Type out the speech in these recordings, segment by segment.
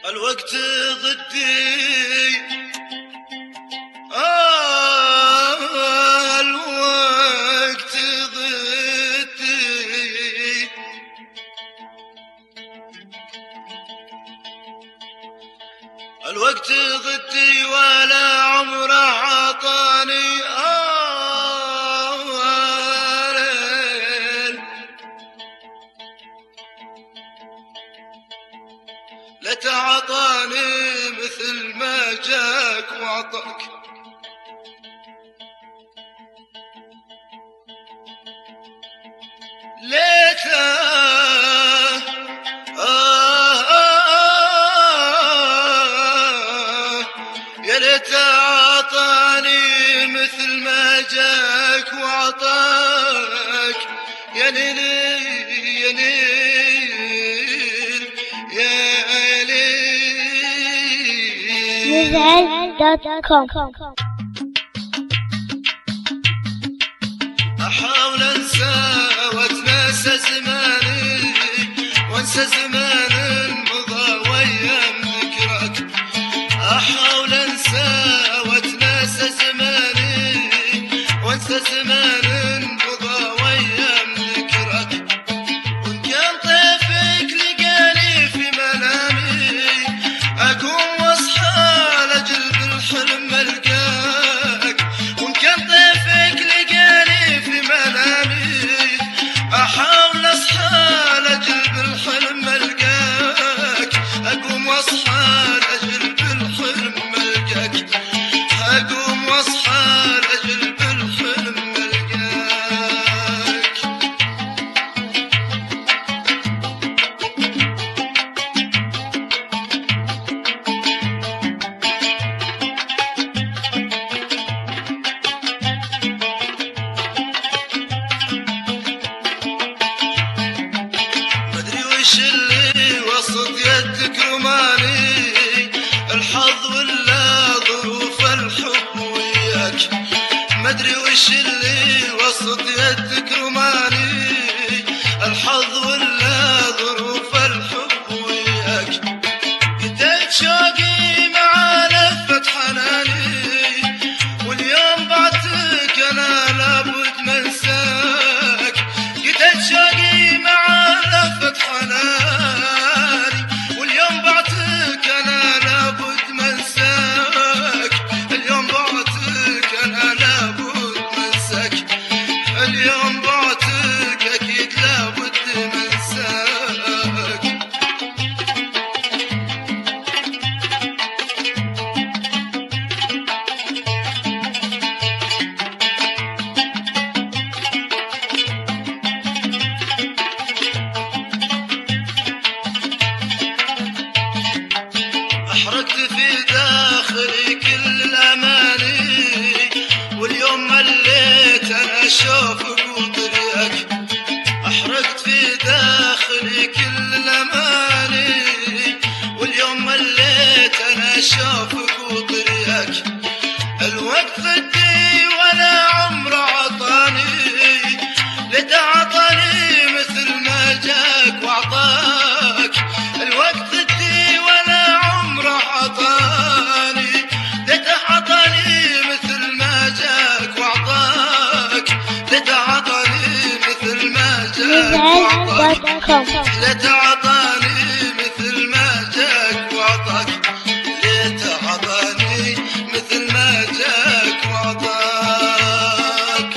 الوقت ضدي الوقت ضدي الوقت ضدي ولا عمره عطاني لتعطاني مثل ما جاك وعطاك ليته يا ليت عطاني مثل ما جاك وعطاك يا ليل يا ليل يا ليل. أحاول أنسى وأتناسى زماني وأنسى زمان مضى وأيام ذكرك. أحاول أنسى وأتناسى زماني وأنسى زمان مضى وأيام ذكرك. وإن كان طيفك لقاني في منامي أقوم وأصحى لأجل بالحلم ألقاك. وإن كان طيفك لقاني في منامي أحاول أصحى لأجل بالحلم ألقاك. أقوم وأصحى لأجل بالحلم ألقاك. أقوم وأصحى لأجل بالحلم ألقاك. مدري وش اللي وسط يدك رماني الحظ ولا ظروف الحب وياك. مدري وش اللي وسط يدك رماني الحظ ولا ظروف الحب وياك. قديت شوقي مع لفة حناني واليوم بعدك أنا لابد ما انساك. قديت شوقي مع لفة حناني واليوم بعدك أنا لابد ما انساك. اليوم بعدك أنا لابد ما انساك. اليوم بعدك أكيد لابد ما انساك. أحرقت في داخلي كل الأماني واليوم مليت أنا أشوفك وطريقك. أحرقت في داخلي كل الأماني واليوم مليت أنا أشوفك وطريقك. الوقت ضدي ولا عمره عطاني ليت عطاني مثل ما جاك وعطاك. الوقت ضدي ولا عمره عطاني ليت عطاني مثل ما جاك وعطاك. ليت عطاني مثل ما جاك وعطاك. ليت عطاني مثل ما جاك وعطاك. ليت عطاني مثل ما جاك وعطاك.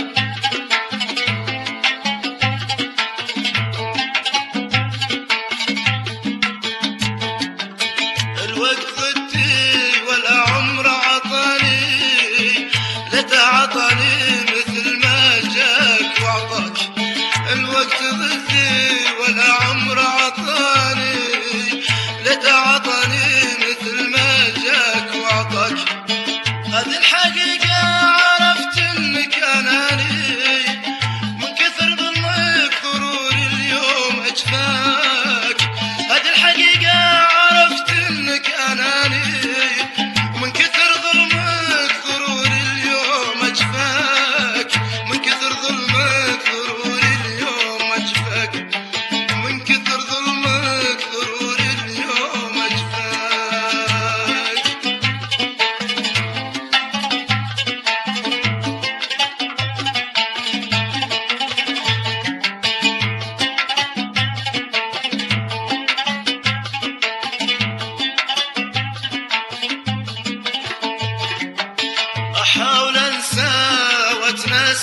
الوقت ضدي ولا عمره عطاني ليت عطاني مثل ما جاك وعطاك. الوقت ضدي ولا عمره عطاني ليت عطاني مثل ما جاك وعطاك. هذه الحقيقة عرفت انك اناني من كثر ظلمك ضروري اليوم اجفاك. هذه الحقيقة عرفت انك اناني من كثر ظلمك ضروري اليوم اجفاك. من كثر ظلمك ضروري اليوم اجفاك. من كثر ظلمك ضروري اليوم اجفاك.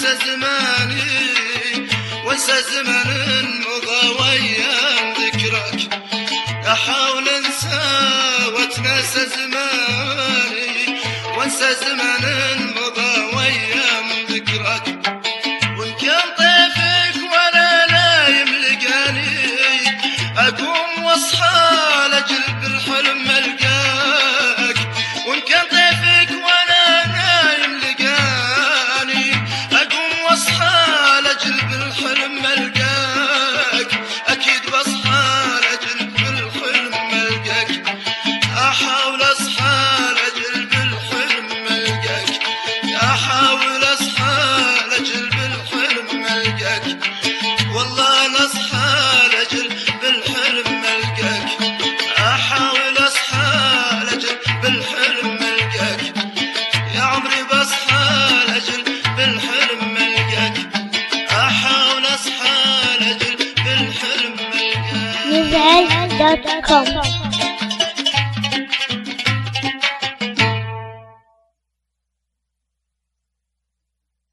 وانسى زماني وانسى زمن مضى وايام ذكرك. احاول انسى واتناسى زماني وانسى زمن مضى وايام ذكرك. وان كان طيفك وانا نايم لقاني اقوم واصحى لاجل بالحلم القاك. وان كان طيفك وانا نايم لقاني اقوم واصحى لاجل بالحلم القاك. اكيد بصحى لاجل بالحلم القاك. احاول اصحى لاجل بالحلم القاك. احاول اصحى لاجل بالحلم القاك. والله نصحى لاجل بالحلم القاك. احاول اصحى لاجل بالحلم القاك. يا عمري بصحى لاجل بالحلم القاك. احاول اصحى لاجل بالحلم القاك. Mizrael.com